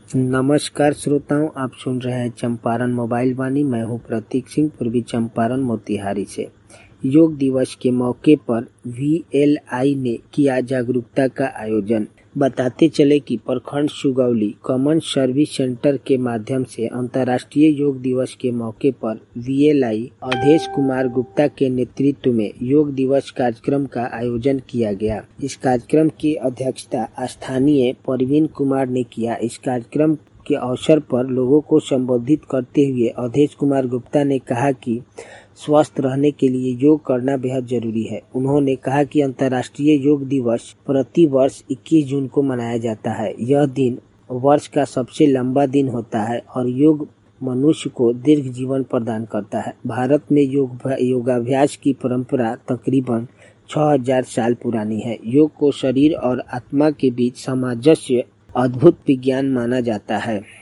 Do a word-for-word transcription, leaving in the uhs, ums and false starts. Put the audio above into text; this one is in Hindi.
नमस्कार श्रोताओं, आप सुन रहे हैं चंपारण मोबाइल वाणी। मैं हूं प्रतीक सिंह, पूर्वी चंपारण मोतिहारी से। योग दिवस के मौके पर वी एल आई ने किया जागरूकता का आयोजन। बताते चले कि प्रखंड सुगौली कॉमन सर्विस सेंटर के माध्यम से अंतर्राष्ट्रीय योग दिवस के मौके पर V L I Avdhesh Kumar Gupta के नेतृत्व में योग दिवस कार्यक्रम का आयोजन किया गया। इस कार्यक्रम की अध्यक्षता स्थानीय परवीन कुमार ने किया। इस कार्यक्रम के अवसर पर लोगों को संबोधित करते हुए अवधेश कुमार गुप्ता ने कहा कि स्वस्थ रहने के लिए योग करना बेहद जरूरी है। उन्होंने कहा कि अंतर्राष्ट्रीय योग दिवस प्रति वर्ष इक्कीस जून को मनाया जाता है। यह दिन वर्ष का सबसे लंबा दिन होता है और योग मनुष्य को दीर्घ जीवन प्रदान करता है। भारत में योग योगाभ्यास की परंपरा तकरीबन छह हजार साल पुरानी है। योग को शरीर और आत्मा के बीच सामंजस्य अद्भुत विज्ञान माना जाता है।